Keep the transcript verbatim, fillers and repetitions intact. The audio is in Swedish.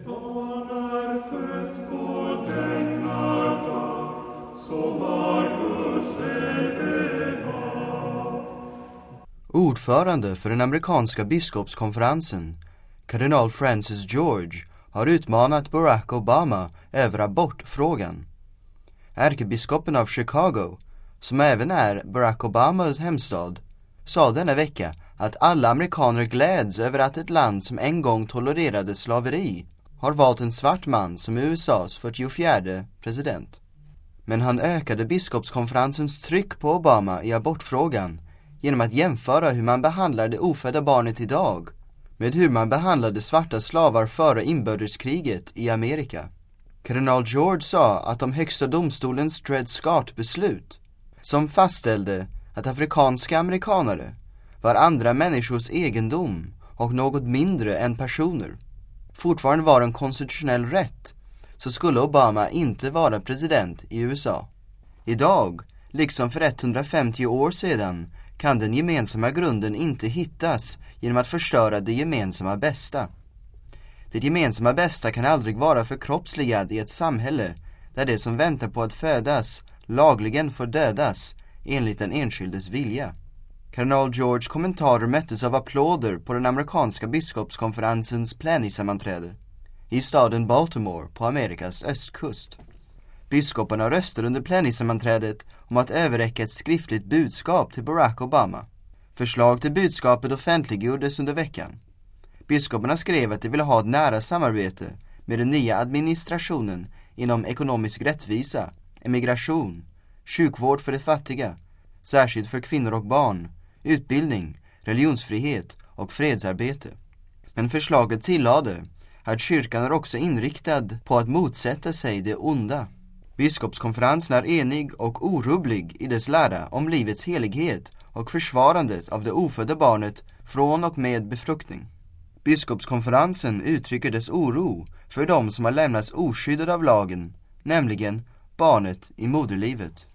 barn är fött på denna dag, så var Guds välbehag. Ordförande för den amerikanska biskopskonferensen, kardinal Francis George, har utmanat Barack Obama över abortfrågan. Ärkebiskopen av Chicago, som även är Barack Obamas hemstad, sa denna vecka att alla amerikaner gläds över att ett land som en gång tolererade slaveri har valt en svart man som U S A:s fyrtiofjärde president. Men han ökade biskopskonferensens tryck på Obama i abortfrågan genom att jämföra hur man behandlar det ofödda barnet idag med hur man behandlade svarta slavar före inbördeskriget i Amerika. Kardinal George sa att de högsta domstolens Dred Scott-beslut, som fastställde att afrikanska amerikanare var andra människors egendom och något mindre än personer, fortfarande var en konstitutionell rätt, så skulle Obama inte vara president i U S A. Idag, liksom för etthundrafemtio år sedan, kan den gemensamma grunden inte hittas genom att förstöra det gemensamma bästa. Det gemensamma bästa kan aldrig vara förkroppsligad i ett samhälle där det som väntar på att födas lagligen får dödas enligt den enskildes vilja. Kardinal George kommentarer möttes av applåder på den amerikanska biskopskonferensens plenisammanträde i staden Baltimore på Amerikas östkust. Biskoparna röstade under plenisammanträdet om att överräcka ett skriftligt budskap till Barack Obama. Förslag till budskapet offentliggjordes under veckan. Biskoparna skrev att de ville ha ett nära samarbete med den nya administrationen inom ekonomisk rättvisa, emigration, sjukvård för de fattiga, särskilt för kvinnor och barn, utbildning, religionsfrihet och fredsarbete. Men förslaget tillade att kyrkan är också inriktad på att motsätta sig det onda. Biskopskonferensen är enig och orubblig i dess lära om livets helighet och försvarandet av det ofödda barnet från och med befruktning. Biskopskonferensen uttrycker dess oro för dem som har lämnats oskyddade av lagen, nämligen barnet i moderlivet.